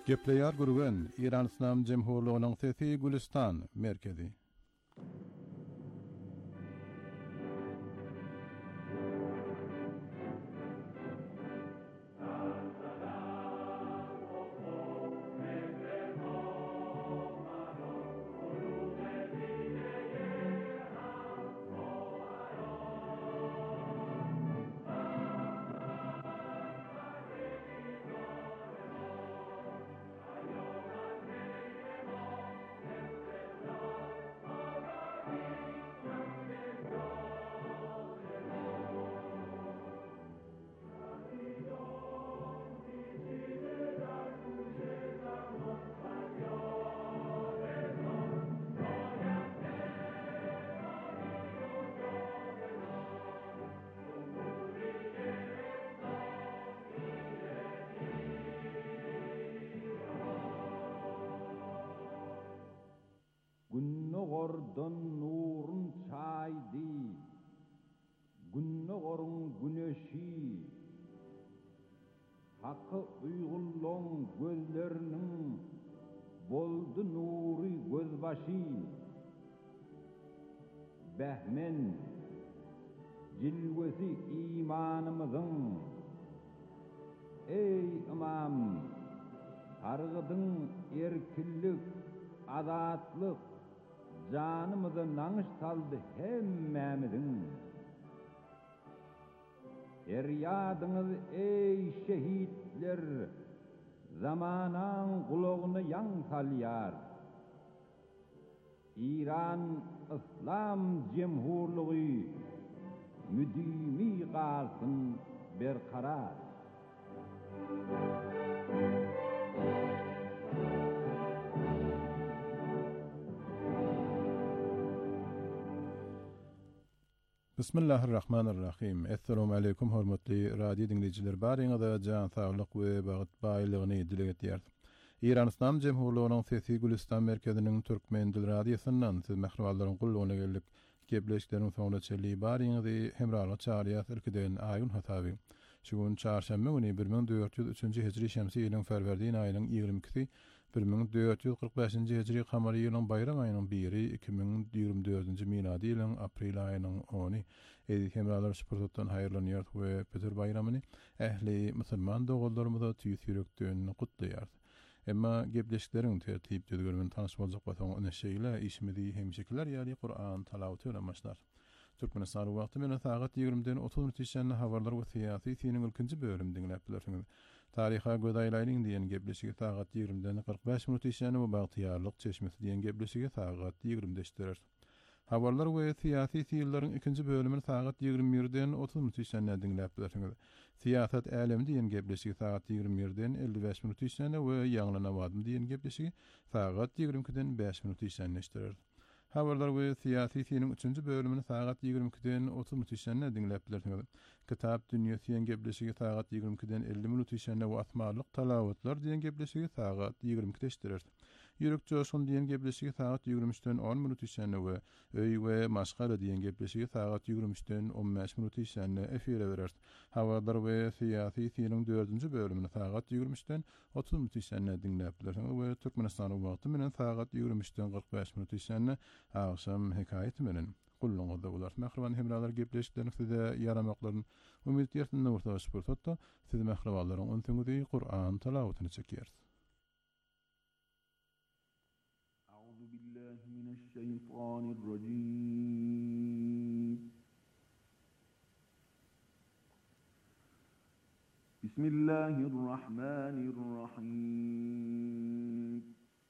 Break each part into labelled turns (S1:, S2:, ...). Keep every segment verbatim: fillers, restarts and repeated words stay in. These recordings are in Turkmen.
S1: Gepleýär gurgan İran Islam Jemhurlygynyň sesi Gülistan merkezi.
S2: Günnogordan nurun çaydi, günnogorun güneşi, hakkı uygullan gözlerinin boldu nuri gözbaşı, behmen cilvesi imanımızın, ey imam, targıdın erkillik, azatlık, canımızı nanış saldı hemmemizin. Feryadınız ey şehitler, zamanan kulağını yan salyar. İran İslam Cemhurluğu müdimi kalsın berkarar.
S1: Bismillahirrahmanirrahim. Assalamu alaykum hormatly radio dinleyijiler. Baryňyza jan saglyk we bagyt baýlygyny dile getýär. İran Islam Jemhurlygynyň sesi Gülistan merkeziniň türkmen dil radiosundan siz mähruwallaryň gullugyna geldik. Gepleşikleriniň soňra çelli baryňyzy hemralyk çağrýar ülkeden aýyn hasaby. Şu gün çarşamba güni bir bin dört yüz üçinji hijri şemsi ýylyň Ferwerdi aýynyň ýygrimi ikisi, bir bin dört yüz kırk beşinji hijri kamary ýylyň bayram aýynyň biri, iki bin ýygrimi dördünji miladi ýylyň aprel aýynyň ony. Edi hemralar sportdan haýyrlanýar we Peter bayramyny ähli musulman dogallarymyza tüýüs ýürekden gutlaýar. Emma gepleşikleriň tertip düzgünmen tanyş boljak bolsaň ene şeýle işimizi hemşekiler ýaly Qur'an talawaty bilen başlar. Türkmenistan wagty menen saat ýigrimiden otuz minut içinde habarlar we syýasy siniň ilkinji bölüm dinläp bilersiňiz. Taryha gödaýlaryň diýen gepleşigi saat ýigrimiden kırk beş minut içinde we bagtyýarlyk çeşmesi diýen gepleşigi saat ýigrimde işler. Habarlar we syýasy syýyllaryň ikinji bölümini saat ýigrimi birden otuz minut içinde dinläp bilersiňiz. Siýasat älemi diýen gepleşigi saat ýigrimi birden elli beş minut içinde we ýaňlana wadym diýen gepleşigi saat ýigrimi ikiden beş minut içinde işler. Habarlar we syýasy synyň üçünji bölümini saat ýigrimi ikiden otuz minut içinde dinläp bilersiňiz. Kitap dünýäsi diýen gepleşigi saat ýigrimi ikiden elli minut içinde we atmalyk talawatlar diýen gepleşigi saat ýigrimi ikide işler. Ýürek joşun diýen gepleşigi saat ýigrimi üçden on minut içinde we öý we maşgala diýen gepleşigi saat ýigrimi üçden on beş minut içinde efire berer. Habarlar we syýasy synyň dördünji bölümini saat ýigrimi üçden otuz minut içinde dinläp bilersiňiz we Türkmenistan wagty menen saat ýigrimi üçden kırk beş minut içinde akşam hekaýet menen gulluňyzda bolar. Mähruwan hemralar gepleşiklerini size ýaramaklaryň umyt ýertinde ortaga çykypdy. Siz mähruwallaryň öňüňizde Qur'an talawatyny çekýärsiz.
S2: Euzu billahi mineşşeytanirracim. Bismillahirrahmanirrahim.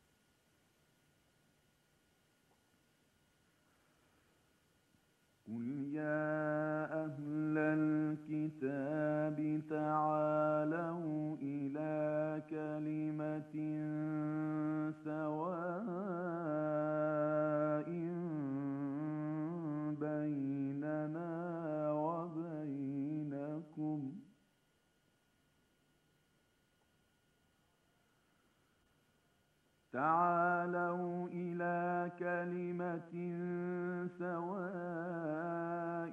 S2: قل يا أهل الكتاب تعالوا إلى كلمة سواء بيننا وبينكم تعالوا إلى كلمة سواء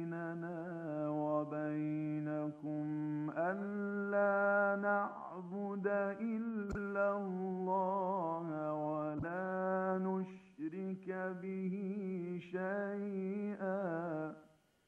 S2: بيننا وبينكم ألا نعبد به شيئا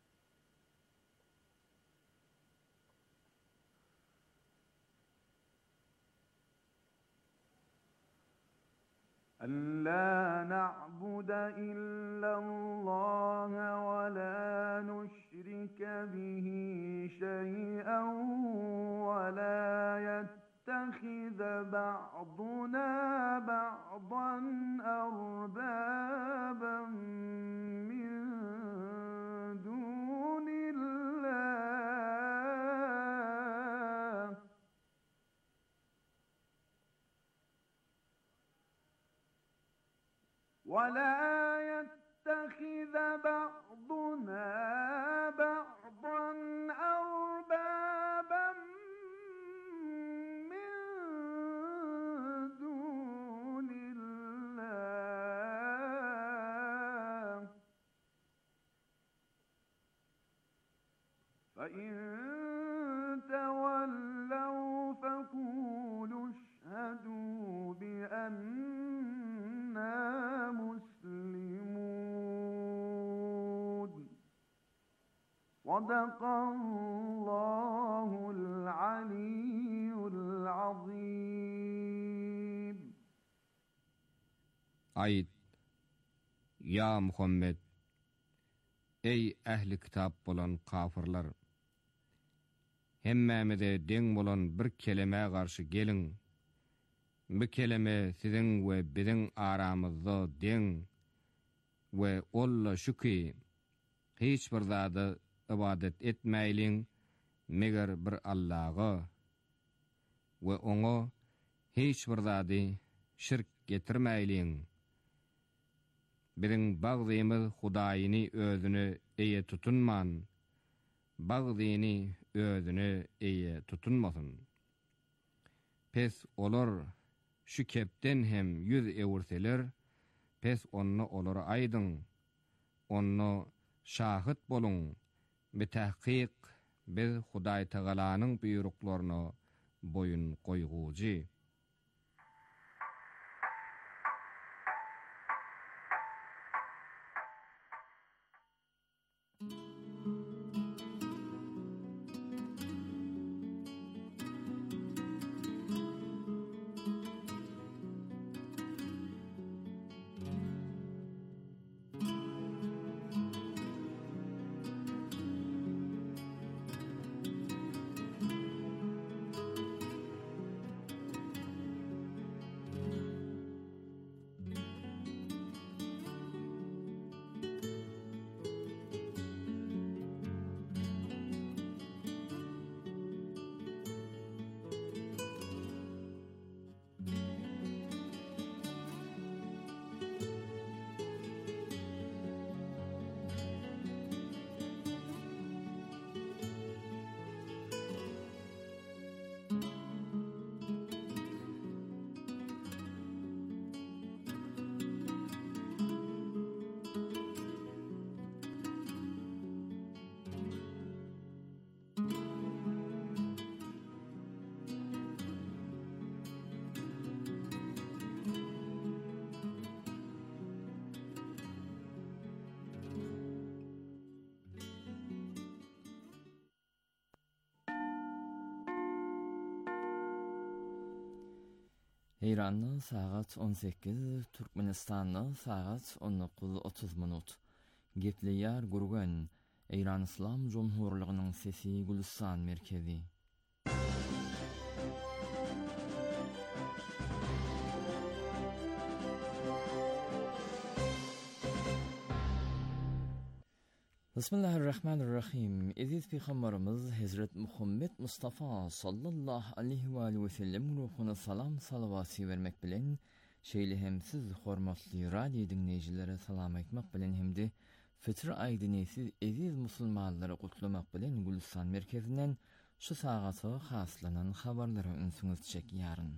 S2: ألا نعبد إلا الله ولا نشرك به شيئا ولا يتخذ بعضنا بعضا أربابا من دون الله ولا يتخذ بعضنا بعضا أربابا من دون الله فإن تولوا فقولوا اشهدوا بأننا مسلمون صدق الله العلي العظيم.
S3: Ayet: Ya Muhammed, ey ehli kitap bolan kafirler, hemmemize deň bolan bir kelime garşy gelin. Bu kelime siziň we biziň aramyzda deň we olla şu ki hiç bir zada ibadet etmeýliň meger bir Allah'a we oňa hiç bir zady şirk getirmeýliň. Biziň bagdymy Hudaýyny özüne eýe tutunman, bagdyny özüne eýe tutunmasyn. Pes olar şu kepden hem yüz ewurseler, pes onna olara aýdyň, onna şahit bolun, bitahqiq biz Hudaý Teala'nyň buýruklaryna boyun goýgujy.
S4: İran'da saat on sekiz, Türkmenistan'da saat on dokuz otuz minut. Gepliyar Gurgen, İran İslam Cumhurluğu'nun sesi Gülistan merkezi. Bismillahirrahmanirrahim. Aziz Peygamberimiz Hazret Muhammed Mustafa sallallahu aleyhi ve aleyhi ve sellem ruhuna salam salavati vermek bilen şeýle hem siz hormatly radio dinleýjilere salam aýtmak bilen hemde Fitr aýdynysiz aziz musulmanlary gutlamak bilen Gülistan merkezinden şu sagatda haslanan habarlara ünsüňiz çek ýaryn.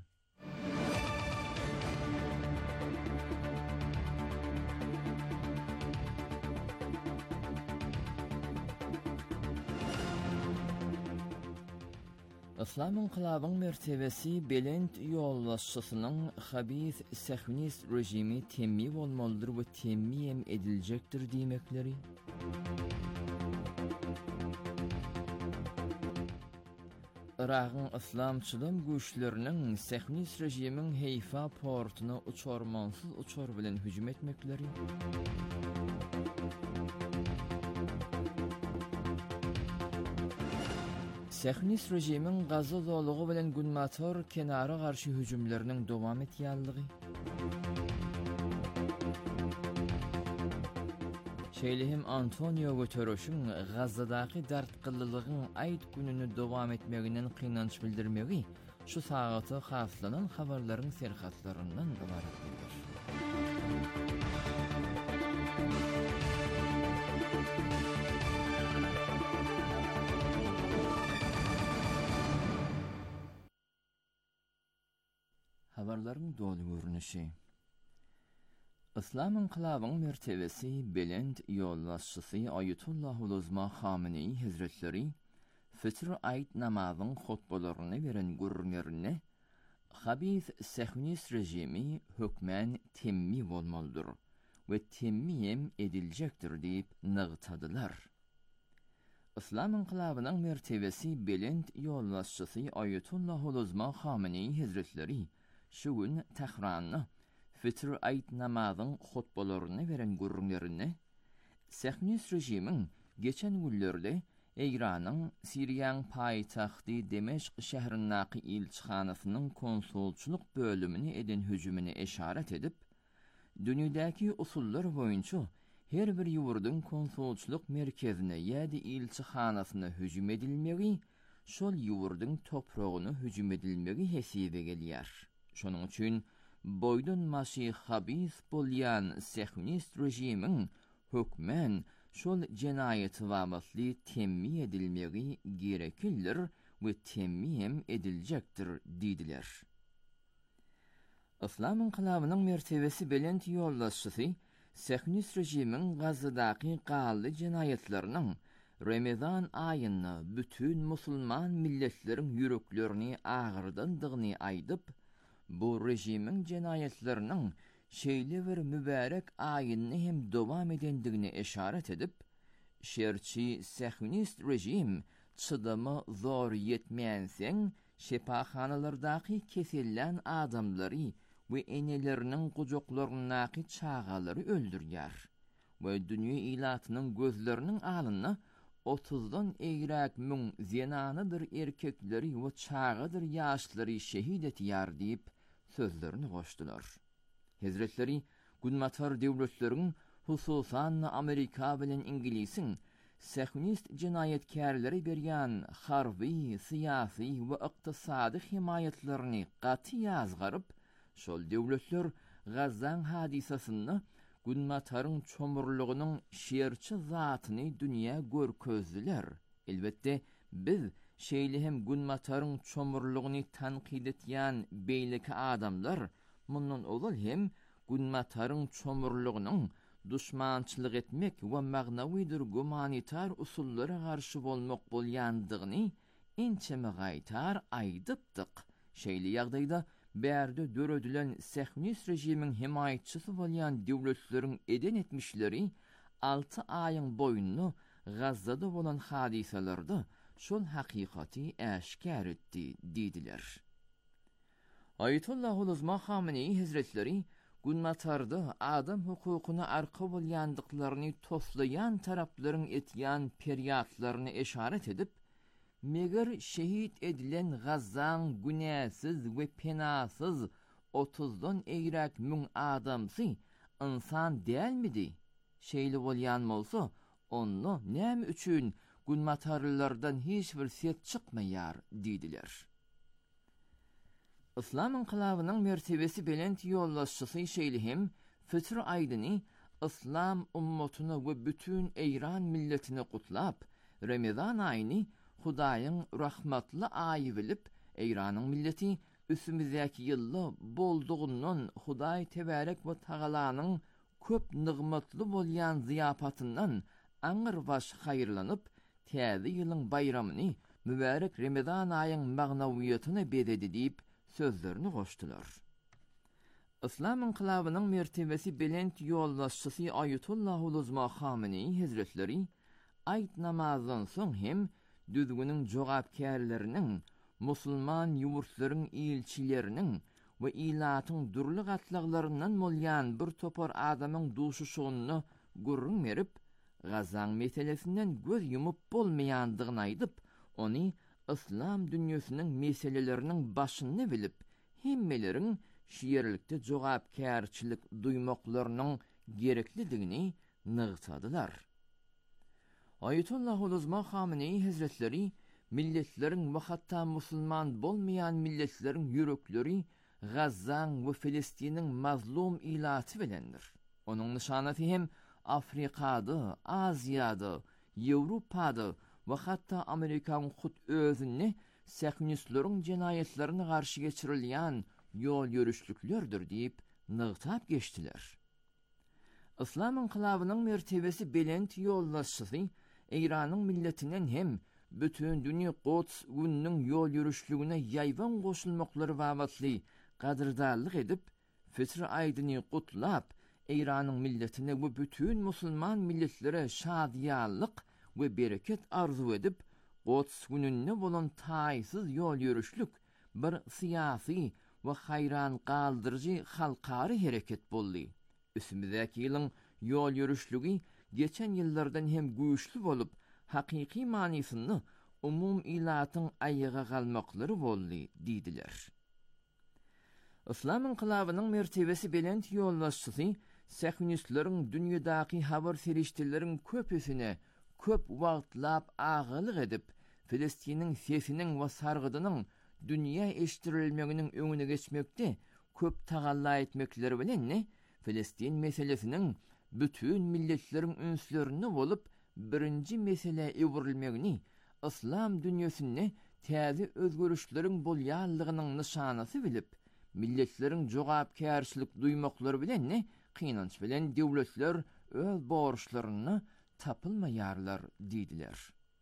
S4: İslam inkılabının mertebesi belent yollaşçısının habis sehnist rejimi temmi olmalıdır ve temmiyem edilecektir demekleri. Irak'ın İslamçılım güçlerinin sehnist rejimin Heyfa portuna uçormansız uçor bilen hücum etmekleri. Sehnist rejimin Gazza doluğu bilen Günmator kenara karşı hücumlarının devam etýänligi. Şeýlehim Antonio Guterres'in Gazzadaky dartgylylygyň aýt gününi dowam etmeginden kynanç bildirmegi şu sagaty haslanan habarlaryň serhatlaryndan ibaretdir. Habarlaryň dolu görünüşi. İslam inkılabının mertebesi belent yollaşçısı Ayetullah Uluzma Hamenei Hazretleri fitr ayet namazyň hutbalaryny beren gürünlerine habis sehnist rejimi hükmen temmi bolmalıdır ve temmiyem edilecektir diýip nygtadylar. İslam inkılabının mertebesi belent yollaşçısı Ayetullah Uluzma Hamenei Hazretleri şu gün Tehranyň fitr ayet namazyň hutbalaryny beren gürünlerine sehnist rejimiň geçen günlerde Eýranyň Siriýanyň paýtagty Demeşk şäherindäki ilçihanasynyň konsulçuluk bölümini eden hüjümine eşaret edip, dünýädäki usullar boýunça her bir ýurdyň konsulçuluk merkezine ýa-da ilçihanasyna hüjüm edilmegi, şol ýurdyň topragyna hüjüm edilmegi hesibe gelýär. Şonuň üçin boydun maşy habis bolýan sehnist rejimiň hükmen şol jenaýaty wagtly temmi edilmegi gerekildir we temmiyem ediljekdir diýdiler. İslam inkılabynyň mertebesi belent yollaşçysy sehnist rejimiň Gazzadaky galy jenaýatlarynyň Ramazan aýyny bütün musulman milletleriň ýüreklerini agyrdandygyny aýdyp, bu rejimiň jenaýatlarynyň şeýle bir mübarek aýyny hem dowam edendigine eşaret edip, şerçi sehnist rejim çydamy zor ýetmeýänseň şepaxanalardaky kesellen adamlary we eneleriniň gujoklaryndaky çağalary öldürýär we dünýä ilatynyň gözleriniň alyny otuzdan eýrek müň zenanydyr erkekleri we çağadyr ýaşlary şehit etýär diýip sözlerini goşdular. Hazretleri Günmatar döwletleriň hususan Amerika bilen Ingilisin sehnist jenaýetkarlary berýän harby, syýasy we ykdysady himayetlerini gaty ýazgaryp, şol döwletler Gazzan hadisasyny Günmataryň çomurlugynyň şerçi zatyny dünýä görkezdiler. Elbetde biz şeýle hem Günmataryň çomurlugyny tanqid etýän beýleki adamlar mundan ol hem Günmataryň çomurlugynyň düşmançylyk etmek we magnawydyr gumanitar usullara garşy bolmak bolýandygyny ençeme gaýtar aýdypdyk. Şeýle ýagdaýda bärde döredilen sehnist rejimiň himayetçisi bolýan döwletleriň eden etmişleri alty aýyň boýunly Gazzada bolan hadisalarda şol hakykaty äşkär etdi diýdiler. Ayetullah Uluzma Hamenei Hazretleri Günmatarda adam hukukyna arka bolýandyklaryny toslayan taraplaryň etýän periýatlaryny eşaret edip, meger şehit edilen Gazzan günäsiz we penasyz otuzdan eýrek müň adamsy insan dälmidi? Şeýle bolýan bolsa, onu näme üçin Günmatarlardan hiç bir set çykmaýar diýdiler. İslam inkılabynyň mertebesi belent yollaşçysy şeýlehim fitr aýdyny İslam ummatyny we bütün Eýran milletini kutlap, Ramazan aýyny Hudaýyň rahmatly aýy bilip, Eýranyň milleti üsümüzdäki ýylla boldugundan Hudaý tebarek we tagalanyň köp nygmatly bolýan ziýapatyndan aňyr baş haýyrlanyp, täze ýylyň bayramyny mübarek Ramazan ayın magnawiyatyny bededi diýip sözlerini goşdular. İslam inqilabynyň mertebesi belent ýollaşçysy Ayetullah Uluzma Khamenei Hazretleri aýt namazdan soň hem düzgünüň jogapkärleriniň, musulman ýurtlaryň ilçileriniň we ilatyň durly gatlaglaryndan bolýan bir topar adamyň duşuşygyny gurrun berip, Gazan meselesinden göz yumup bolmaýandygyny aýdyp, ony İslam dünýäsiniň meseleleriniň başyny bilip, hemmeleriň şiýerlikde jogapkärçilik duýmaklarynyň gereklidigini nygtadylar. Ayetullah Uluzma Khamenei Hazretleri milletleriň we hatda musulman bolmaýan milletleriň ýürekleri Gazan we Filistiniň mazlum ilaty bilendir. Onuň nişanasy hem Afrikada, Aziýada, Ýewropada we hatda Amerikaň hut özüni sähnistleriň jenaýetlerini garşy geçirilýän ýol ýürüşlüklerdir diýip nygtap geçdiler. İslam inqilabynyň mertebesi belent ýollaşçysy Eýranyň milletinden hem bütün dünýä Quds gününiň ýol ýürüşlügine ýaýwan goşulmaklary wagtly gadyrdarlyk edip, fitr aýdyny gutlap, Eýranyň milletine we bütün musulman milletlere şadýanlyk we bereket arzu edip, Quds gününe bolan taýsyz ýol ýürüşlük bir syýasy we hayran galdyrjy halkary hereket boldy. Üsümdäki ýylyň ýol ýürüşlügi geçen ýyllardan hem güýçli bolup, hakyky manysyny umum ilatyň aýyga galmaklary boldy diýdiler. İslam inqilabynyň mertebesi belent ýollaşçysy sähnistleriň dünýädäki habar serişdeleriň köpesine köp wagtlap agylyk edip, Filistiniň sesiniň we sargydynyň dünýä eşitirilmeginiň öňüne geçmekde köp tagalla etmekleri bilen Filistin meselesiniň bütün milletleriň ünslerini bolup birinji mesele ewrilmegini, İslam dünýäsinde täze özgörüşleriň bolýanlygynyň nişanasy bilip, milletleriň jogapkärçilik duýmaklary bilen kynanç bilen döwletler öz borçlaryny tapylmaýarlar diýdiler.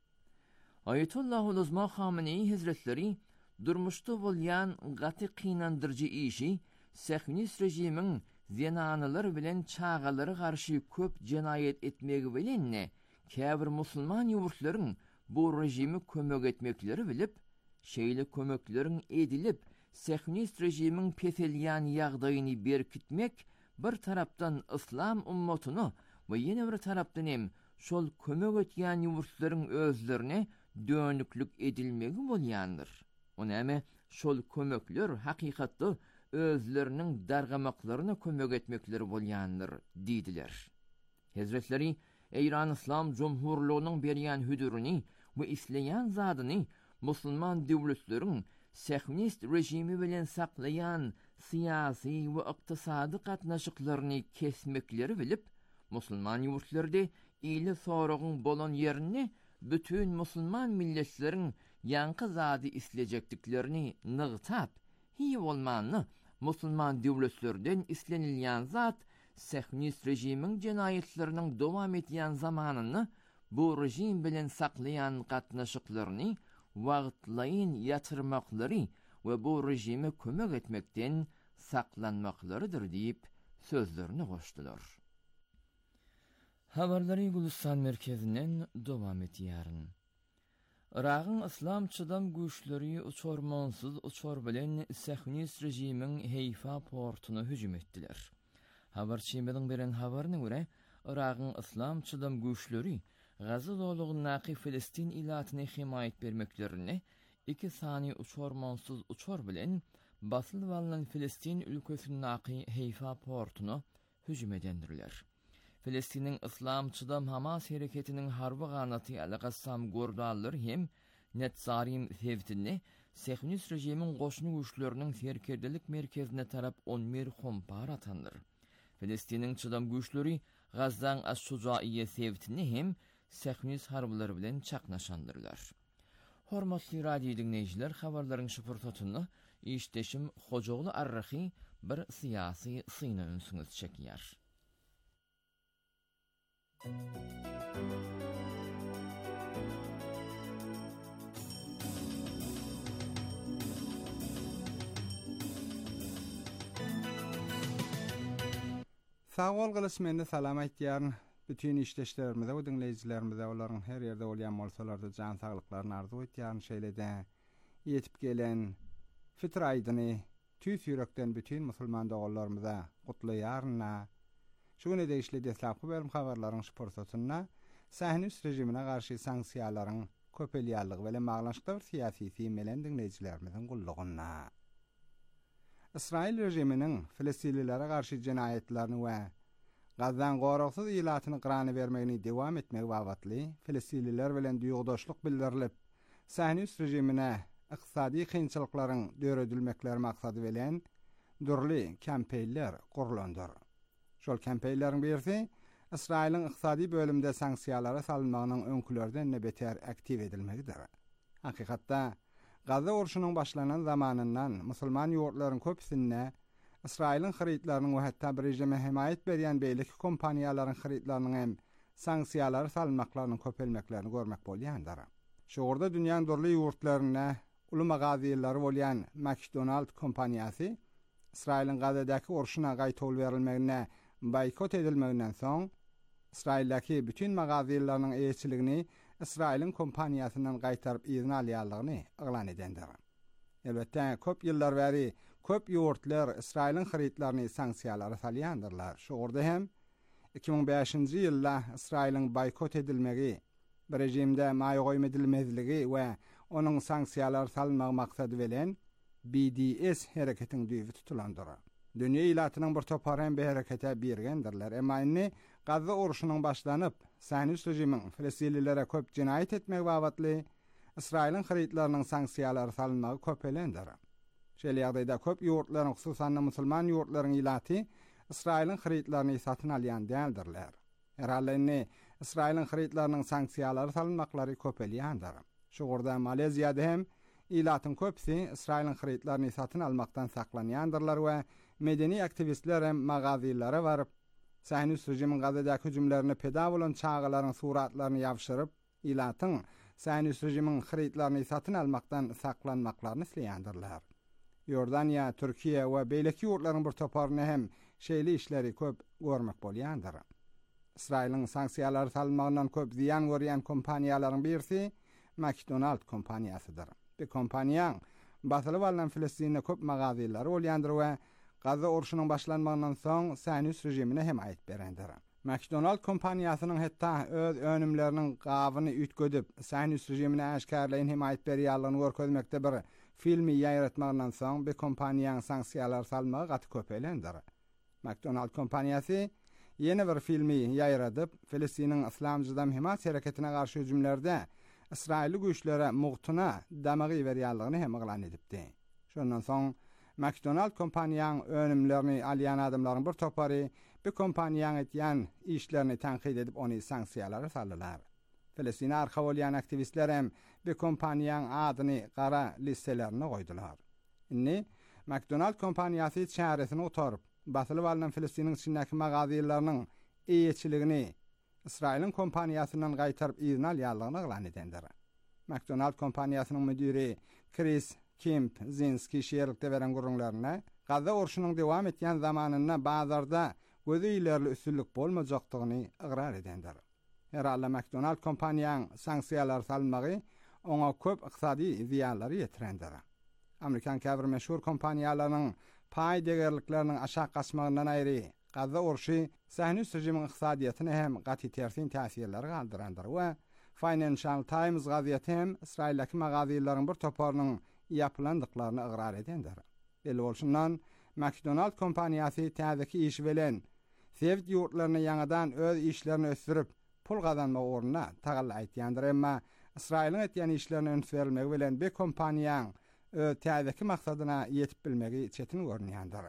S4: Ayetullah Uluzma Khamenei Hazretleri durmuşda bolýan gaty kynandyrjy işi sähnist rejimiň zenanylar bilen çağalary garşy köp jenaýet etmegi bilen käbir musulman ýurtlaryň bu rejimi kömek etmekleri bilip, şeýle kömekleriň edilip sähnist rejimiň peselýän ýagdaýyny berkitmek bir tarapdan İslam ummatyny we ýene bir tarapdan hem şol kömek etýän ýurtlaryň özlerine dönüklük edilmegi bolýandyr. Onäme şol kömekler hakykatda özleriniň dargamaklaryna kömek etmekleri bolýandyr diýdiler. Hazretleri Eýran İslam Jumhurlugynyň berýän hüdürüni we isleýän zadyny musulman döwletleriň sähnist rejimi bilen saklayan siyasi we ykdysady gatnaşyklaryny kesmekleri bilip, musulman ýurtlarda ýyly soragyň bolan ýerini bütün musulman milletleriň ýanky zady islejekdiklerini nygtap, hiýe bolmany musulman döwletlerden islenilýän zat sähnist rejimiň jenaýetleriniň dowam etýän zamanyny bu rejim bilen saklayan gatnaşyklaryny wagtlaýyn ýatyrmaklary we bu rejime kömek etmekden saklanmaklarydyr diýip sözlerini goşdular. Habarlary Gulistan merkezinden dowam etýär. Iraqyň İslam çydam güýçleri uçormansyz uçor bilen sähnist rejimiň Heyfa portuny hüjüm etdiler. Habarçymyň beren habaryna görä, Iraqyň İslam çydam güýçleri Gaza dowlatyny Filistin ilatyny himayet bermeklerini iki sany uçormansyz uçor bilen basyl bolan Filistin ülkesiniň Heyfa portuny hüjüm edendirler. Filistiniň İslam çydam Hamas hereketiniň harby ganaty Al-Qassam gordalary hem Netzarim hewtini sähnist rejimiň goşuny güýçleriniň serkerdelik merkezine tarap on bir kompar atandyr. Filistiniň çydam güýçleri Gazdan Aş-Şujaýy hewtini hem sähnist harblary bilen çaknaşandyrlar. Hormatly radio dinleýijiler, habarlaryň şu fursatyny işdeşim Hojogly Arrahy bir syýasy syna ünsüňiz çekýär.
S5: Sağ ol gılysmende salam aýtýaryn. Bütün işleşlerimize we dinleýijilerimize olaryň her ýerde bolýan bolsalarda jan saglyklaryny arzu etýäryn şeýlede ýetip gelen Fitr aýdyny tüýs ýürekden bütün musulman dogalarymyza gutlaýarna. Şu güne de işle deslapky berim habarlaryň şporsatyna Sahnüs rejimine garşy sanksiýalaryň köpelýärligi bilen maglanşykda bir syýasy fiýmelen dinleýijilerimizin gullugyna. İsrail rejiminiň Filistinlilere garşy jenaýetlerini we Gazdan goraksız ilatyny qyrany bermegini dewam etmegi bagatly Filistinliler bilen duýgdaşlyk bildirilip, Sahnüs rejimine iqtisadi kynçylyklaryň döredilmekleri maksady bilen durly kampeyler gurlandyr. Şol kampeylerin birisi İsrail'in iqtisadi bölümde sanksiyalara salınmağının önkülerden ne beter aktiv edilmegidir. Hakikatda, Gazze uruşunun başlanan zamanından musulman ýurtlaryň köpüsine İsrail'in xaritlarynyň we hatda bir rejime himayet berýän beýleki kompaniýalaryň xaritlarynyň hem sanksiyalara salınmaklarynyň köpelmeklerini görmek bolýandyr. Şoğurda dünýäň durly ýurtlaryna uly magazyllary bolýan McDonald kompaniýasy İsrail'in Gazze'däki uruşuna gaýtol berilmegine boykot edilmeginden soň İsrail'däki bütün magazyllarynyň eýetçiligini İsrail'in kompaniýasynyň gaýtaryp izin alýanlygyny eglan edendir. Elbetde köp ýyllar bäri köp ýurtlar İsrail'in xaritlaryny sanksiýalara salýandyrlar. Şoğurda hem iki bin beşinji ýylda İsrail'in boykot edilmegi, bir rejimde maýa goýma edilmezligi we onuň sanksiýalara salynmagy maksady bilen B D S hereketiň düýbi tutulandyr. Dünýä ilatynyň bir topar hem bir herekete bergendirler. Emma inni Gazze uruşunyň başlanyp, Sahnüs rejimiň Filistinlilere köp jinaýat etmek bagatly İsrail'in xaritlarynyň sanksiýalara salynmagy köpelendir. Şeýle ýagdaýda köp ýurtlaryň, hususan musulman ýurtlaryň ilaty İsrail'in xaritlaryny satyn alýan däldirler. Herhalde İsrail'in xaritlarynyň sanksiýalara salynmaklary köpelýändir. Şoğurda Maleziýada hem ilatyň köpsi İsrail'in xaritlaryny satyn almakdan saklanýandyrlar we medeni aktivistler hem magazylara baryp Sahnüs rejimiň Gazze'däki hüjümlerini peda bolan çağalaryň suratlaryny ýapşyryp, ilatyň Sahnüs rejimiň xaritlaryny satyn almakdan saklanmaklaryny isleýändirler. Yordaniýa, Türkiýe we beýleki ýurtlaryň bir toparyny hem şeýle işleri köp görmek bolýandyr. İsrail'in sanksiýalara salynmagyndan köp ziýan görýän kompaniýalaryň birisi McDonald kompaniýasydyr. Bu kompaniýa batylyp alynan Filistinde köp magazyllary bolýandyr we Gazze uruşunyň başlanmagynyň soň Sahnüs rejimine himayet berendir. McDonald kompaniýasynyň hetda öz önümleriniň gabyny ütgödüp Sahnüs rejimine aşkarlaýan himayet berýärligini görkezmekde bir filmi ýaýratmagynyň soň bu kompaniýaň sanksiýalar salmagy gaty köpelendir. McDonald kompaniýasy ýene bir filmi ýaýradyp Filistiniň islamjydan himayet hereketine garşy hüjümlerde İsrailli güýçlere mugtuna damagy berýärligini hem eglan edipdi. Şondan soň McDonald kompaniýaň önümlerini alýan adamlaryň bir topary bu kompaniýaň etýän işlerini tanqid edip ony sanksiýalara saldylar. Filistin arka bolýan aktivistler hem bu kompaniýaň adyny gara listelerine goýdular. Inni McDonald kompaniýasy çäresini otaryp, batylyp alynan Filistiniň içindäki magazyllarynyň eýetçiligini İsrail'in kompaniýasynyň gaýtaryp izin alýanlygyny eglan edendir. McDonald kompaniýasynyň müdiri Chris Kemp Zinski şeýerlikde beren gurrunlaryna Gazze uruşunyň dewam etýän zamanynda bazarda gözü ilerli üstünlük bolmajakdygyny igrar edendir. Herhalde McDonald kompaniýaň sanksiýalar salynmagy oňa köp iqtisadi ziýanlary ýetirendir. Amerikan käbir meşhur kompaniýalarynyň paý degerlikleriniň aşağı gaçmagyndan aýry Gazze uruşy Sahnüs rejimiň iqtisadiýatyna hem gaty tersin täsirleri galdyrandyr we Financial Times gaziýeti hem İsrail'däki magazyllaryň bir toparynyň yapılandıklarını ıqrar edendir. Beli bolşundan McDonald kompaniýasy täzeki iş bilen sevd ýurtlaryny ýangadan öz işlerini ösürüp pul gazanma ornuna tagalla aýtýandyr, emma İsrail'in etýän işlerini önsürilmegi bilen bu kompaniýaň öz täzeki maksadyna ýetip bilmegi çetin görünýändir.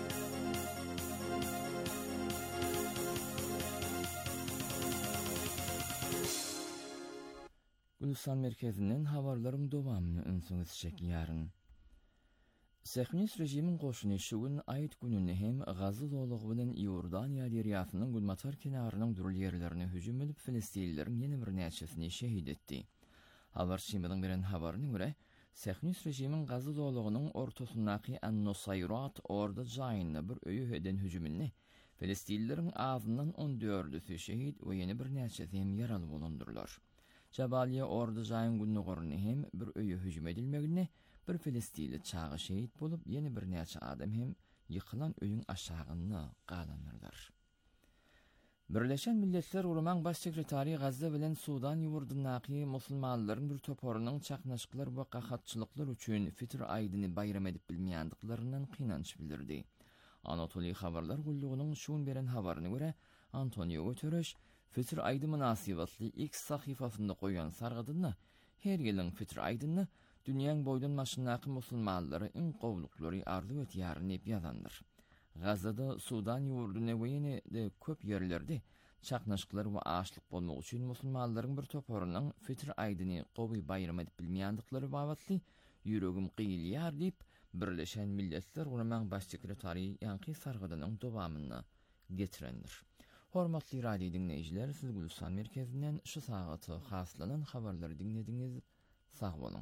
S4: Gülistan merkezinden habarlarym dowamyny önsüňiz çekýäryn. Sahnüs rejimiň goşuny şu gün aýt gününi hem Gazze dowlagy bilen Ýordaniýa deriýasynyň Gulmatar kenarynyň durul ýerlerine hüjüm edip Filistinlileriň ýene bir näçesini şehit etdi. Habar şeýmeden beren habaryna görä, Sahnüs rejimiň Gazze dowlagynyň ortasyndaky An-Nusayrat orda jaýyna bir öýü eden hüjümini Filistinlilerin azından on dördüsü şehit we ýene bir näçesi hem ýaraly bolundurlar. Jabaliýa ordu jaýyn günni gorny hem bir öýe hüjüm edilmegine bir Filistinli çağı şehit bolup ýene bir näçe adam hem yıkılan öýüň aşagyny galanyrlar. Birleşen Milletler Urman Baş Sekretary Gazza bilen Sudan ýurdundaky musulmanlaryň bir toporunyň çaknaşyklar we gahatçylyklar üçin Fitr aýdyny bayram edip bilmeýändiklerinden kynanç bildirdi. Anatoli habarlar gullugynyň şuun beren habaryna görä Antonio Guterres Fitr aýdy münasibetli X sahyfasynda goýan sargadyny her ýylyň Fitr aýdyny dünýäň boýdan maşynaky musulmanlary iň gowluklary arzu etýärni ýazandyr. Gazada Sudan ýurduny we ýene de köp ýerlerde çaknaşyklar we açlyk bolmak üçin musulmanlaryň bir toporunyň Fitr aýdyny gowy bayram edip bilmeýändiklери babatly ýüregim gylýar diýip Birleşen Milletler Urman Baş Sekretary Ýanky Sargadynyň dowamyny getirendir. Hormatly radio dinleýijiler, siz Gülistan merkezinden şu sagaty haslanan habarlary dinlediňiz. Sag bolun.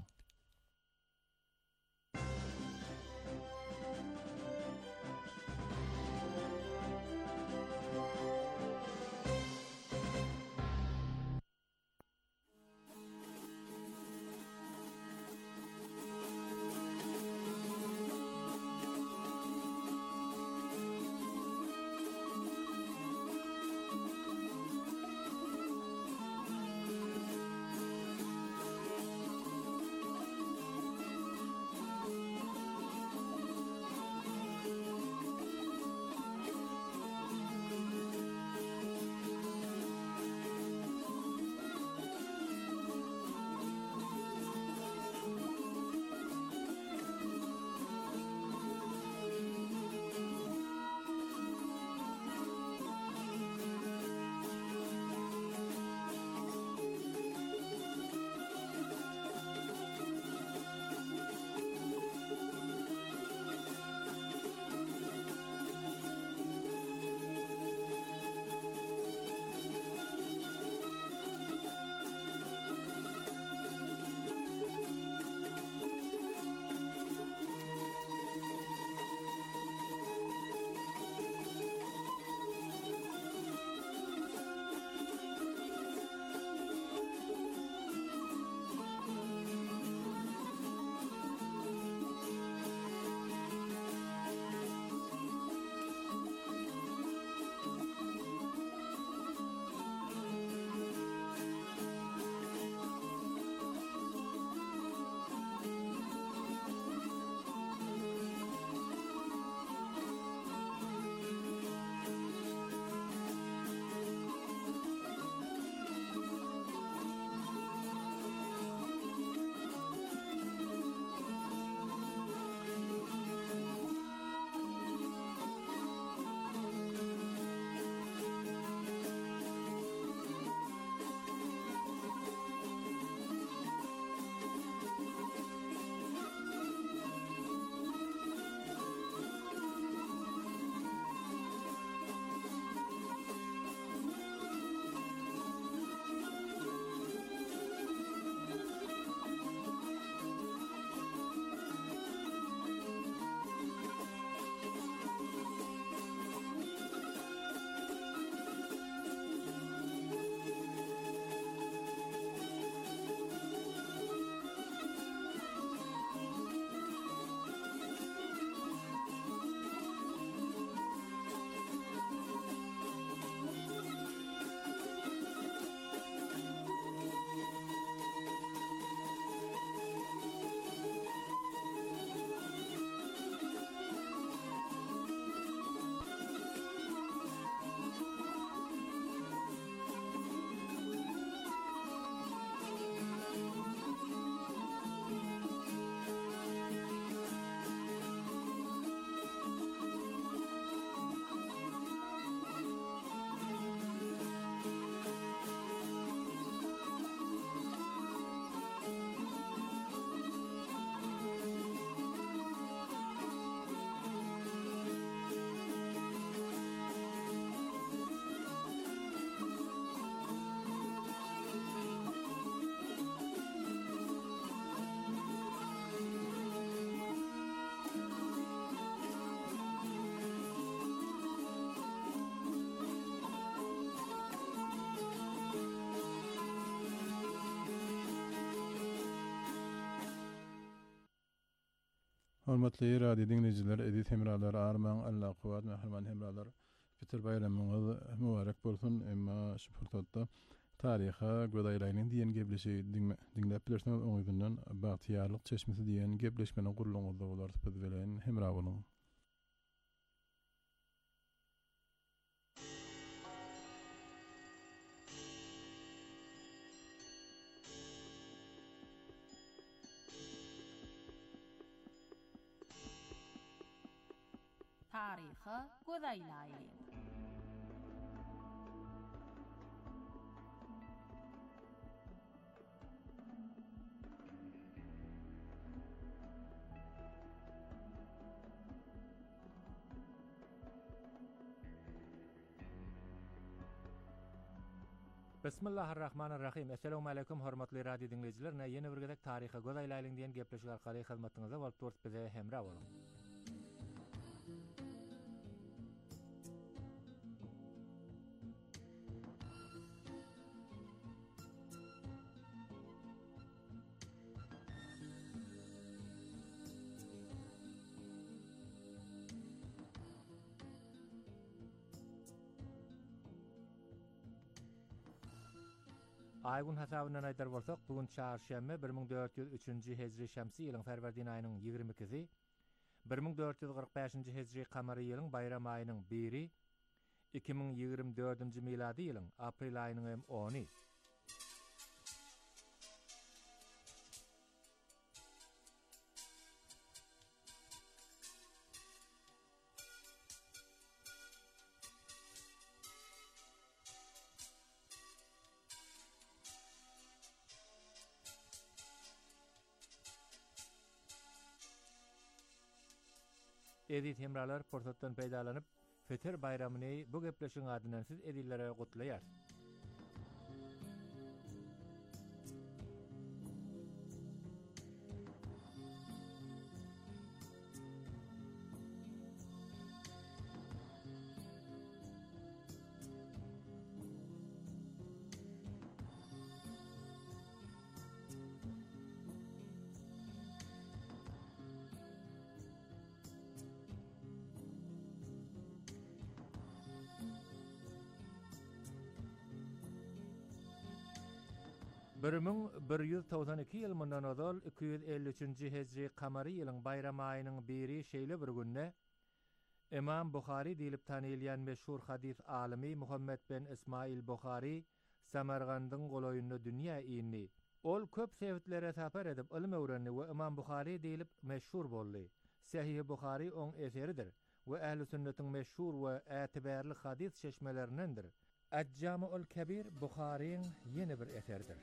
S1: Hormatly radio dinleyijiler, edit hemralar, arman, Allah kuwat, mehriman hemralar. Fitr bayramyňyz mübarek bolsun. Emma şu fırsatda taryha gödäýläniň diýen gepleşi dinläp bilersiňiz, oňyzdan bagtyarlyk çeşmesi diýen gepleşmeni gurulmagyzda bolar biz bilen hemra boluň.
S6: Taryha gödäýläýin.
S7: Bismillahirrahmanirrahim. Assalamu alaykum hormatly radio dinleyijiler. Ýene bir gezek taryha gödäýläýin diýen gepleşik arkaly hyzmatyňyza bolup durýar bize hemra boluň. Aygun hasabynyň aýdar bolsak, bugun çarşembe bir ming dört ýüz üçinji hejri şämsi ýylyň Ferwerdin aýynyň ýygrimi ikisi, bir ming dört ýüz gyrk beşinji hejri kamary ýylyň bayram aýynyň biri, iki ming ýygrimi dördünji miladi ýylyň aprel aýynyň hem ony. Edit hemralar portatdan peýdalanyp Fitr bayramyny bu gepleşiň adynan siz edillere gutlaýar. bir ming bir ýüz togsan iki ýyl mundan ozal iki ýüz elli üçinji hejri kamary ýylyň bayram aýynyň biri şeýle bir günde Imam Buhari diýilip tanylýan meşhur hadis alimi Muhammed ben Ismail Buhari Samargandyň goloýunda dünýä ýyny. Ol köp sewitlere sapar edip ilim öwrenni we Imam Buhari diýilip meşhur boldy. Sahih Buhari oň eseridir we ähli sünnetiň meşhur we ätibarly hadis şeşmelerinindir. Ej-Jami'ul Kabir Buhariň ýene bir eseridir.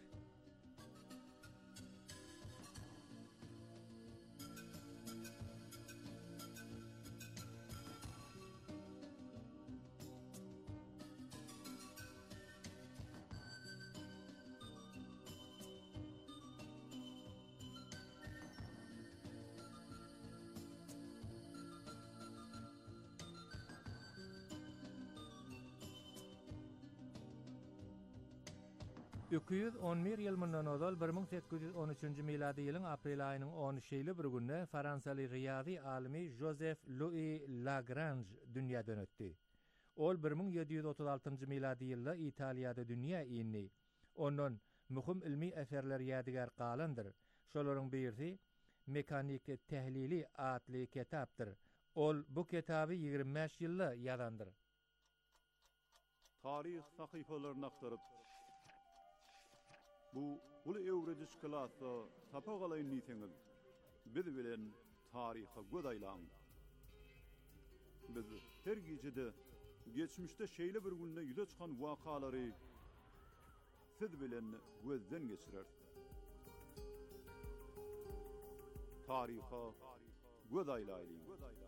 S7: iki ýüz on bir ýyl mundan ozal bir ming sekkiz ýüz on üçinji miladi ýylyň aprel aýynyň on şeýli bir günde Fransaly riýazy alimi Joseph Louis Lagrange dünýäden ötdi. Ol bir ming ýedi ýüz otuz altynjy miladi ýylda Italiýada dünýä ýyny. Onuň muhim ilmi eserler ýadigar galandyr. Şolaryň birisi Mekanik Tehlili adly kitapdyr. Ol bu kitaby ýygrimi beş ýylda ýazandyr.
S8: Tarih sahypalaryny aktaryp bu ulu öwrediş klasa tapagalayın niýetiňiz biz bilen taryha gödäýläň. Biz her gijede geçmişde şeýle bir günde ýüze çykan wakalary siz bilen gözden geçirer. Taryha gödäýläýin.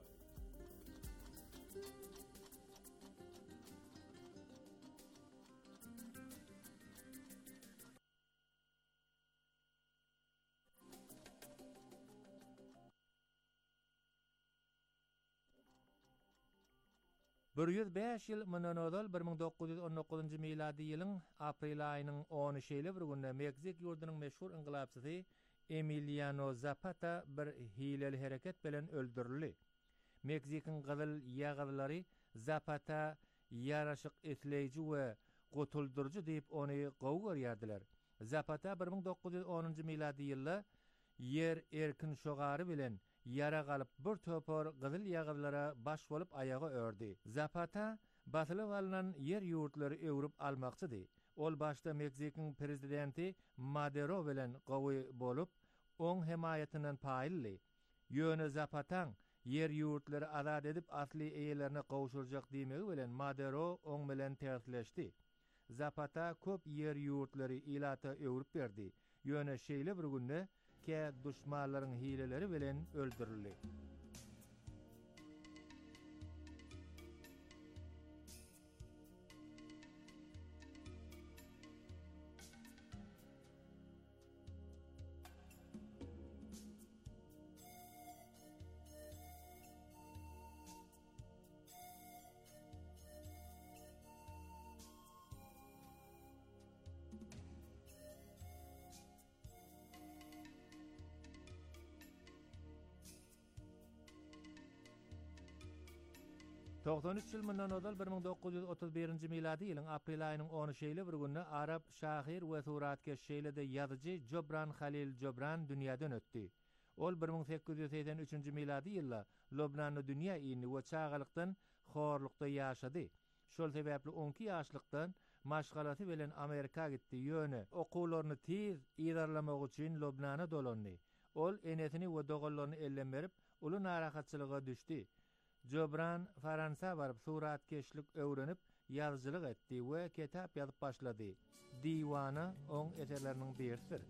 S7: bir ýüz beş ýyl mundan ozal bir ming dokuz ýüz on dokuzynjy miladi ýylyň aprel aýynyň ony şeýle bir günde Meksik ýurdunyň meşhur inqilabçysy Emiliano Zapata bir hileli hareket bilen öldürüldü. Meksikan Qızıl Yağızları Zapata yaraşık etleyici we gotuldurucu diýip ony gowy görýärdiler. Zapata bir ming dokuz yüz onunji miladi ýylda yer erkin şogary bilen yara galyp bir topor Qızıl Yağızlara baş bolup ayaga ördi. Zapata basylyp alynan yer ýurtlary öwrüp almakçydy. Ol başda Meksikan prezidenti Maduro bilen gowy bolup oň hemaýatynyň paýly. Ýöne Zapataň yer ýurtlary azad edip asly eýelerine gowuşurjak diýmegi bilen Maduro oň bilen tersleşdi. Zapata köp yer ýurtlary ilata öwrüp berdi. Ýöne şeýle bir günde ke düşmanlaryň hileleri bilen öldürildi. doksan üç ýyl mundan öňe bir ming dokuz yüz otuz birinji miladi ýylyň aprel aýynyň ony şeýle bir günde Arab şahyr we suratkeş şeýlede ýazyjy Jobran Halil Jobran dünýäden ötdi. Ol bir ming sekiz yüz seksen üçinji miladi ýylda Lobnany dünýä ýyny we çağalykdan horlukda ýaşady. Şol sebäpli onki ýaşlykdan maşgalasy bilen Amerika gitdi. Ýöne okuwlaryny tiz ýerlemek üçin Lobnana dolandy. Ol enesini we dogallaryny ellen berip uly narahatçylyga düşdi. Jobran Fransa barıp suratkeşlik öwrenip ýazyjylyk etdi we kitap ýazyp başlady. Diwana oň eserleriniň birisidir.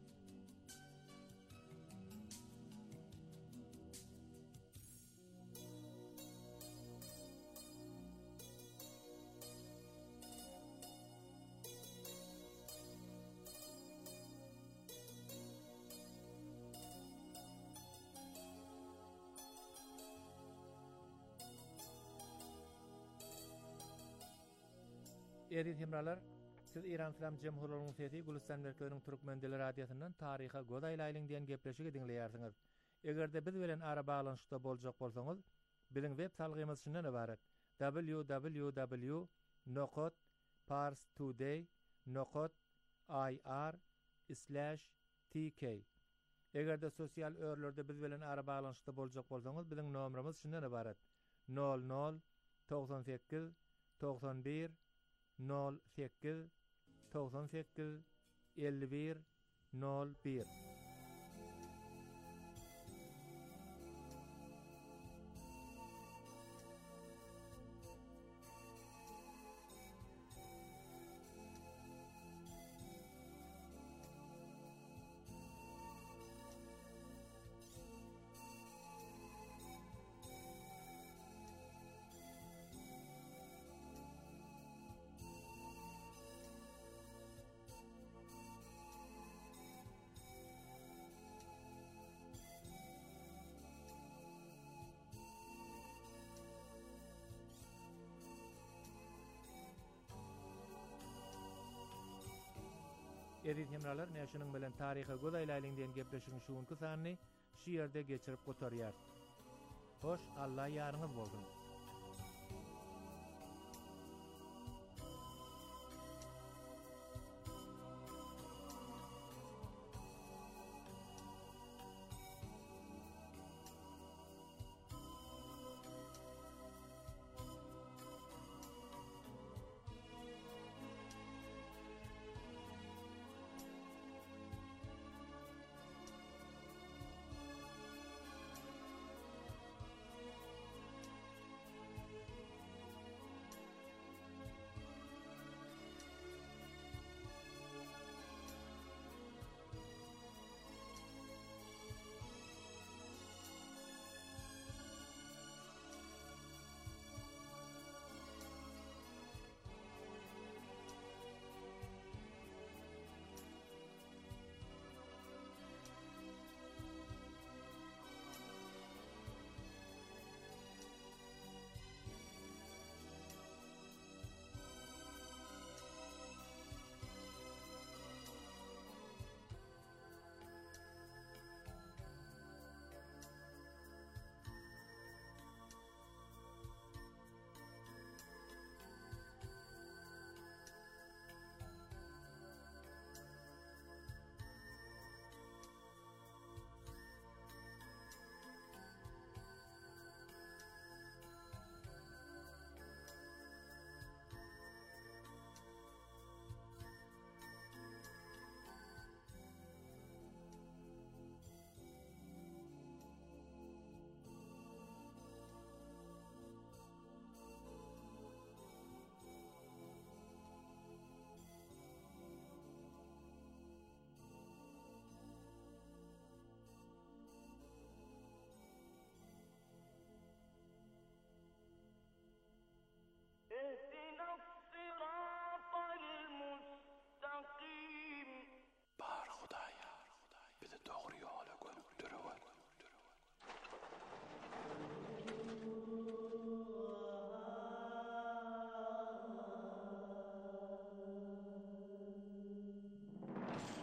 S7: Eri hemralar, siz İran İslam Cemhuriyeti'nin sesi Gülistan Merkezi'nin Türkmen Dili Radyosu'ndan tariha godaýlaýlyň diýen gepleşigi dinleýärsiňiz. Egerde biz bilen ara bağlanşykda boljak bolsaňyz, biziň web salgymyz şundan ibaret: w w w nokta parstoday nokta i r slash t k. Egerde sosial örlerde biz bilen ara bağlanşykda boljak bolsaňyz, biziň nomerimiz şundan ibaret: nol nol doksan sekiz doksan bir nol sekiz doksan sekiz elli bir nol bir. Eri hemralar, näşiniň bilen taryha godaýlaýlyň diýen gepleşigiň şuňky sanyny şu ýerde geçirip gotarýar. Hoş, Allah ýaryňyz bolsun.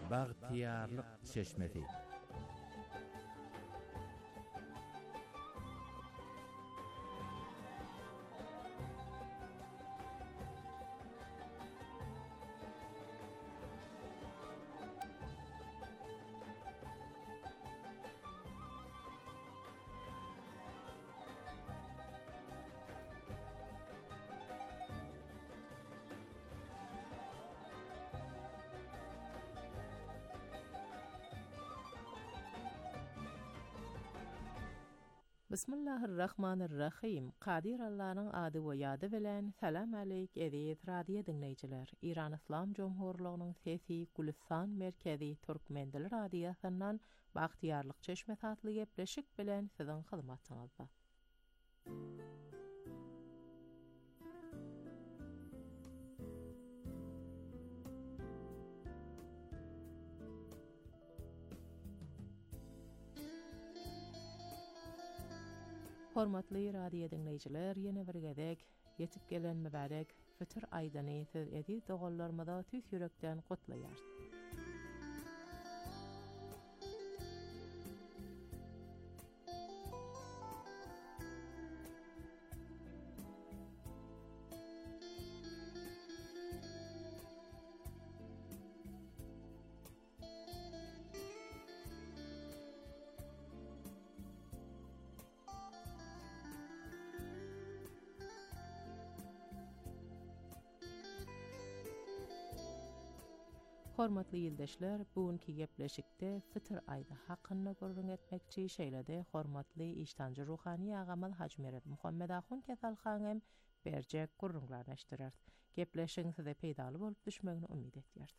S7: Baghtiyarlyk çeşmesi.
S9: Bismillahirrahmanirrahim. Qadir Allah'ın adı ve yadı bilen salam aleyk ediyet radiyo dinleyiciler. İran İslam Cumhurluğu'nun sesi Gülistan Merkezi Türkmen Dili Radyosu'ndan Baghtiyarlyk çeşmesi adlı gepleşik bilen sizin hizmetiniizde. Hormatly radio dinleyiciler, yeni bir gedek yetip gelen mübarek Fitr aýdyny siz edi dogullarymyza tüs yürekden gutlaýar. Hormatly ýyldaşlar, bugünkü gepleşikde Fitr aýdy hakkynda gurrun etmekçi şeýlede hormatly iştancı ruhani agamyz Haji Mered Muhammed Ahun Kesalhanem berjek gurrunlarlaşdyrar. Gepleşiň size peýdaly bolup düşmegini umyt etýär.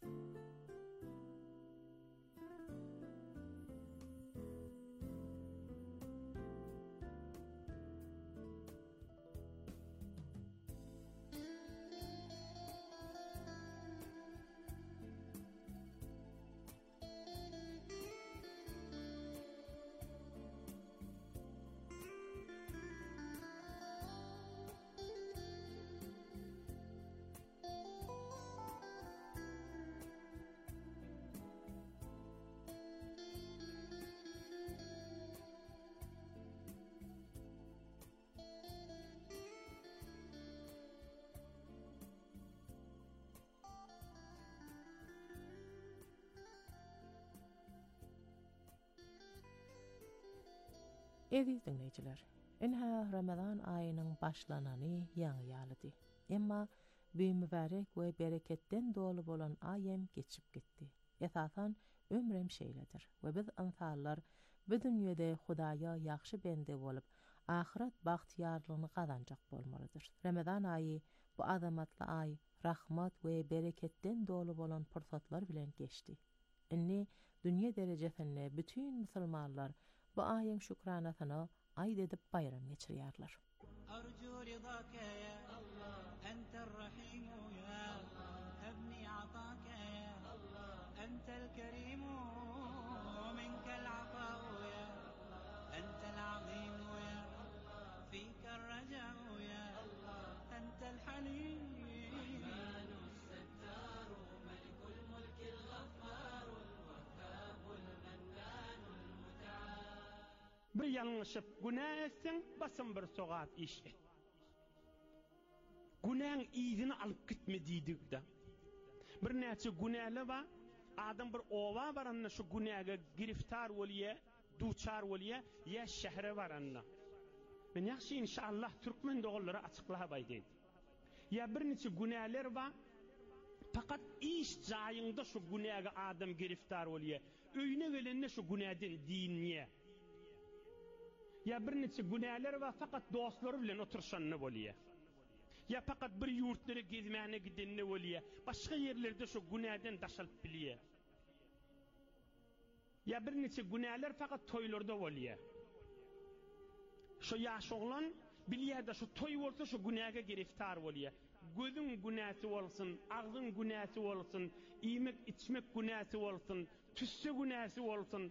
S9: Eziz dinleyiciler, enha Ramazan ayının başlanany ýaňy ýalydy. Emma bu mübarek we bereketten dolu bolan ayem geçip gitdi. Esasan ömrem şeýledir we biz insanlar bu dünýede Hudaýa ýaxşy bende bolup, ahiret baghtiyarlygyny gazanjak bolmalydyr. Ramazan aýy bu azamatly ay, rahmat we bereketten dolu bolan pursatlar bilen geçdi. Inni dünýä derejesinde bütün musulmanlar bu ayın şükranasına aýd edip bayram geçirýärler.
S10: Arju ridaka ya Allah, ente'r rahim ya Allah, habni ataka ya Allah, ente'l kerim minkel afa ya Allah, ente'l azim ya Allah, fiker raja ya Allah, ente'l halim manus sattar malikul mulkil ghaffar wahhabul mannanul muta'al. Bir yanlışıp günah etsen basın bir soğat iş et. Günahın iyisini alıp gitme diydik da. Bir näçe günahly ba, adam bir ova baranna şu günaha giriftar bolýa, duçar bolýa, ya şähre baranna. Men ýaşy inşallah türkmen dogulları açyklap aýdyn. Ya bir neçe günahlar ba, fakat iş jaýynda şu günaha adam giriftar bolýa. Öýüne gelende şu günahdan dinýe. Ya bir neçe günahlar va fakat dostlary bilen oturşanny bolýa. Ya fakat bir ýurtlara gezmäne gidenni bolýa. Başga ýerlerde şu günahdan daşalyp bilýär. Ya bir neçe günahlar fakat toýlarda bolýa. Şu ýaş oglan bilýär-de şu toý bolsa şu günaha giriftar bolýa. Gözüň günäsi bolsun, agzyň günäsi bolsun, iýmek içmek günäsi bolsun, tüsse günäsi bolsun.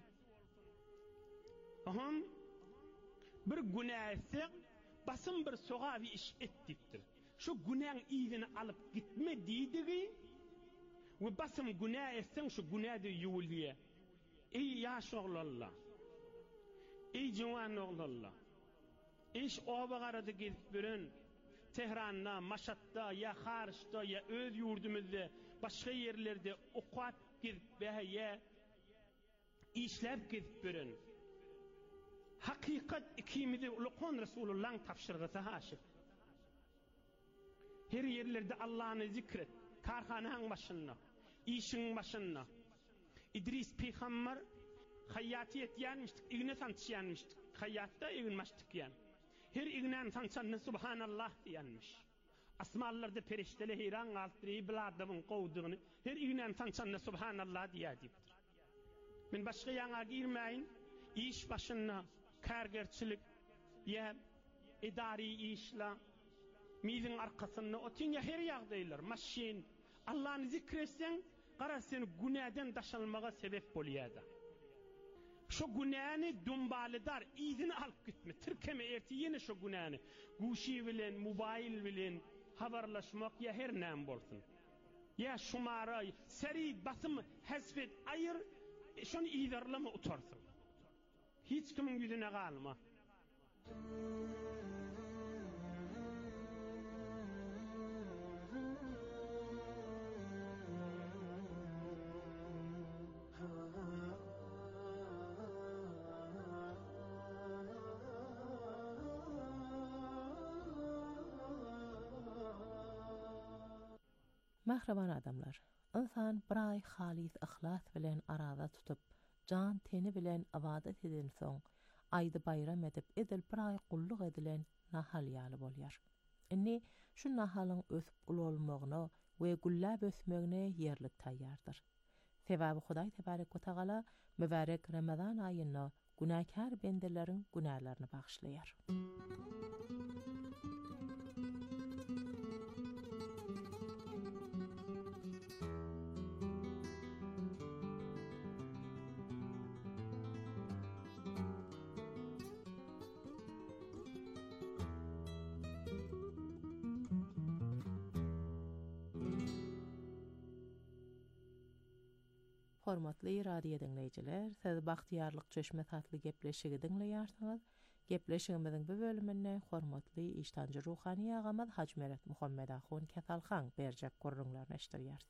S10: Aham bir günäsi basın bir soğavi iş etdikdir. Şu günahın iyisini alıp gitme diýdigi, Ve basım günah etsen şu günah da yuvuliye. Ey yaş oğlallah. Ey civan oğlallah. İş o bağırdı gidip birin. Tehran'da, Maşat'ta, ya Harç'ta, ya öz yurdumuzda, başka yerlerde okuat gidip ya işlep gidip birin. Hakikat ikimizi ulukon Resulullah'ın tafşırgısı haşif. Her yerlerde Allah'ını zikret. Karhanın başına, işin başına. İdris Peygamber hayatiyet yanmıştık, igne sançyanmıştık. Hayatta iginmiştik yan. Her ignen sançanı subhanallah diyanmış. Asmallarda perişteli heyran altırıyı biladamın kovduğunu her ignen sançanı subhanallah diyadiptir. Men başka yana girmeyin, iş başına, kargerçilik, ya idari işla, mizin arkasında otin ya her yağdaylar, maşin, Allah'ını zikretsen, qara sen günahdan daşalmağa sebep boluyada. Şu günahını dumbalıdar, izini alıp gitme, Türkeme erti yine şu günahını, guşi bilen, mobil bilen, haberlaşmak ya her nem bolsun. Ya şumara, seri basım, hasfet, ayır, şunu idarlama utarsın. Hiç kimin yüzüne kalma.
S9: Mahraban adamlar, insan bir ay halis ihlas bilen arada tutup, can teni bilen ibadet eden soň, aydy bayram edip edil bir ay qulluk edilen nahal ýaly bolýar. Inni şu nahalyň ösüp ululmagyna we gullap ösmegine ýerlik taýýardyr. Sebaby Hudaý tebarek we taala mübarek Ramazan aýyna günahkar bendeleriň günahlarını bagşlaýar. Hormatly radio dinleyijiler, siz Bagtyarlyk çeşme tatly gepleşigi dinleýärsiňiz. Gepleşigimiziň bu bölümine hormatly iştanjy ruhani agamaz Hacmeret Muhammed Ahun Ketalhan berjek gurrunlaryny eşdirýär.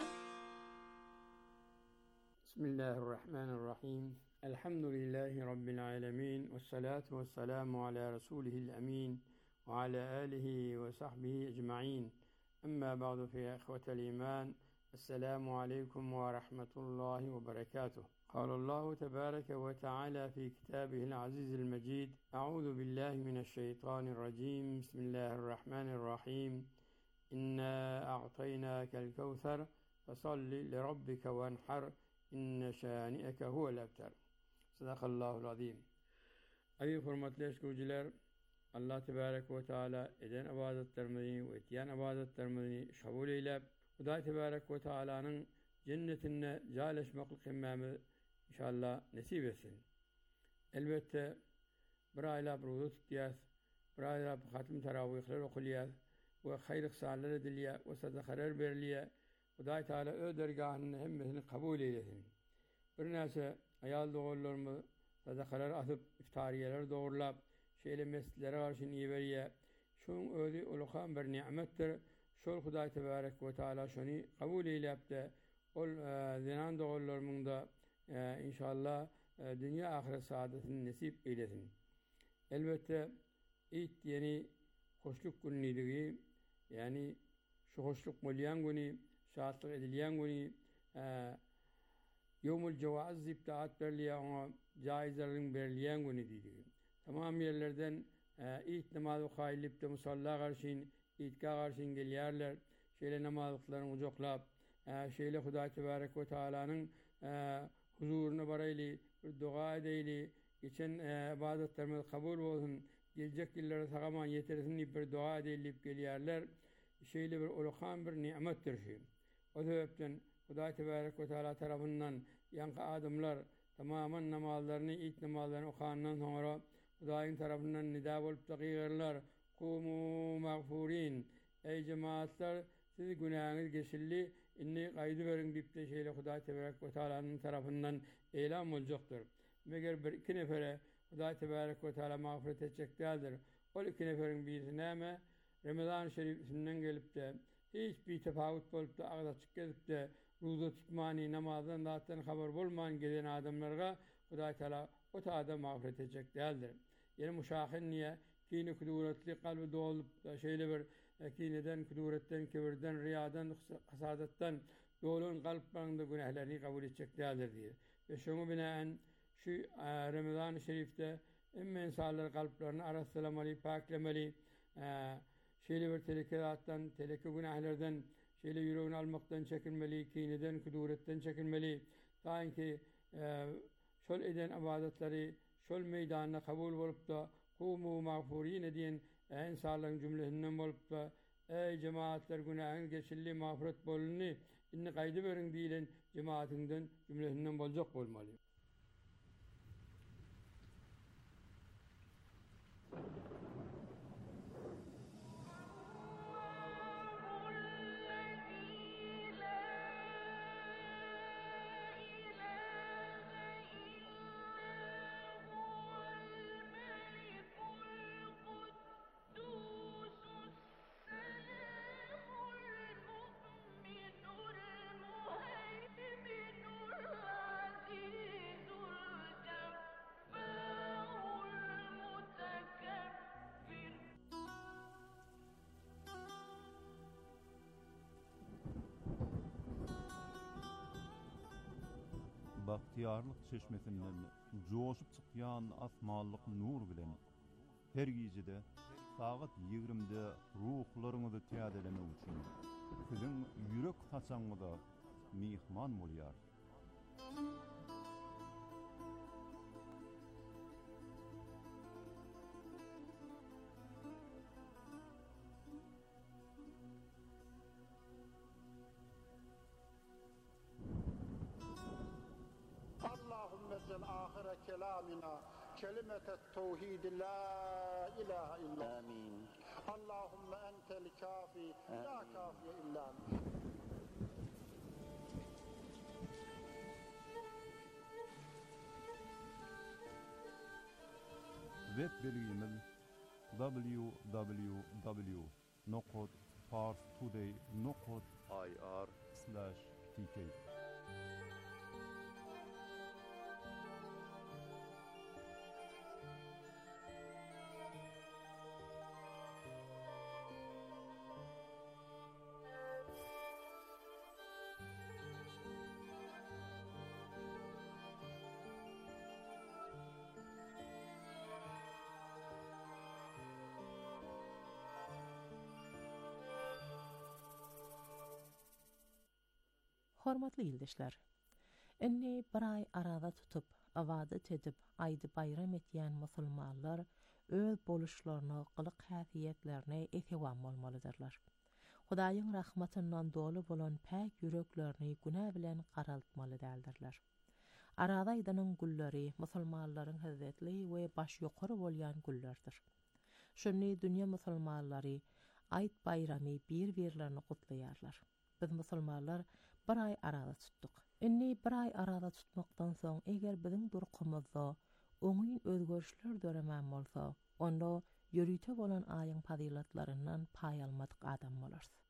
S11: Bismillahirrahmanirrahim. Elhamdülillahi rabbil alamin ve salatu vesselamu ala rasulihil amin ve ala alihi ve sahbihi ecmaîn. Amma ba'du fi ihvetel iman. السلام عليكم ورحمة الله وبركاته. قال الله تبارك وتعالى في كتابه العزيز المجيد: أعوذ بالله من الشيطان الرجيم. بسم الله الرحمن الرحيم. إنا أعطيناك الكوثر فصل لربك وانحر إن شانئك هو الأبتر. صدق الله العظيم. أي hürmetli eşkürcüler, Allah Tebarek ve Teala eden ibadetlerimizi ve etiyen ibadetlerimizi şabul eylep, Hudaý Tebarek ve Teala'nın cennetine caleşmaklık hemmemi inşallah nesip etsin. Elbette bir ayla bir ruzu tutuyaz, bir ayla bir hatim teravihler okuliyaz ve hayırlık sağlar ediliye ve sadakalar beriliye. Hudaý Teala ö dergahının hemmesini kabul eylesin. Bir nese ayal doğullarımı sadakalar atıp iftariyeler doğurlap şeyle mescidlere karşı niveriye şun özü ulukan bir nimettir. Şol Hudaý Tebarek ve Teala şonu kabul eylep de ol zinan doğullarımın da inşallah dünya ahiret saadetini nesip eylesin. Elbette it yeni hoşluk günüydü, yani şu hoşluk molyan günü, şahatlık edilyen günü, yevmul cevaz ziptaat berliye ona caizlerin berliyen günü dedi. Tamam yerlerden it namazı kaylip de musalla karşın İtka karşın gelýärler, şeýle namazlyklaryny ujoklap, şeýle Hudaý Tebarek ve Teala'nın huzuruny baraýly, bir dua edýäli, geçen ibadetlerimiz kabul bolsun, geljek ýyllere sagaman ýetersin diýip bir dua edýäli gelýärler. Şeýle bir ulkan bir nimetdir şu. O sebepden Hudaý Tebarek ve Teala tarapyndan ýanky adamlar tamamen namazlaryny, it namazlaryny okandan soňra Hudaýyň tarapyndan nida bolup dagyrlar. Kumu mağfurin. Ey cemaatler, siz günahınız geçilli, inni gaýdy berin diýip de şeýle Hudaý Tebarek we Taalanyň tarapyndan eýlan boljakdyr. Meger bir iki nefere Hudaý Tebarek we Taala magfiret etjek däldir. Ol iki neferin birisi näme? Ramazan şerifsinden gelip de hiç bir tefawut bolup da agda çık gelip de ruza tutmani namazdan zaten haber bolman gelen adamlarga Hudaý Taala o taada magfiret etjek däldir. Ýene muşahin niye kini kuduretli kalbi dolup da şeýle bir kineden kuduretten kibirden riyadan hasadattan dolun kalplarında günahlarını kabul etjek däldir diýer. Ve şoňa binaen şu Ramazan şerifde emme insanlar kalplerini araslamali, paklamali, şeýle bir telekerattan, teleke günahlardan, şeýle yüreğini almaktan çekinmeli, kineden, kuduretten çekinmeli. Taýinki şol eden ibadatları şol meýdanyna kabul bolup da kumu mağfurin diýen insanlaryň jümlesinden bolup da ey cemaatler günahyň geçilli mağfiret bolunny inni gaýdy berin diýilen cemaatinden jümlesinden boljak bolmaly.
S8: Bahtiyarlyk çeşmesinden joşup çykýan asmanlyk nur bilen her gijede saat ýigrimde ruhlaryňyzy täzelemek üçin siziň ýürek haçaňyza mihman bolýar.
S12: آخر كلامنا كلمة التوحيد لا إله إلا آمين. اللهم أنت الكافي لا كافي إلا أنت.
S8: Web bilgimiz w w w nokta parstoday nokta i r slash t k.
S9: Hormatly ýyldaşlar. Inni bir ay arada tutup, awadat edip, aýdy bayram etýän musulmanlar öz boluşlaryny, gylyk häsiýetlerini etewam bolmalydyrlar. Hudaýyň rahmatyndan dolu bolan päk ýüreklerini günah bilen garaltmaly däldirler. Arada aýdynyň gulleri musulmanlaryň häzzetli we baş ýokary bolýan gullerdir. Şonu dünýä musulmanlary aýt bayramy bir-birlerini gutlaýarlar. Biz musulmanlar bir ay arada tuttuk. Inni bir ay arada tutmaktan soň eger biziň durkumyzda oňyn özgörüşler döremen bolsa, onda ýürüýte bolan aýyň fazilatlaryndan paý almadyk adam bolarys.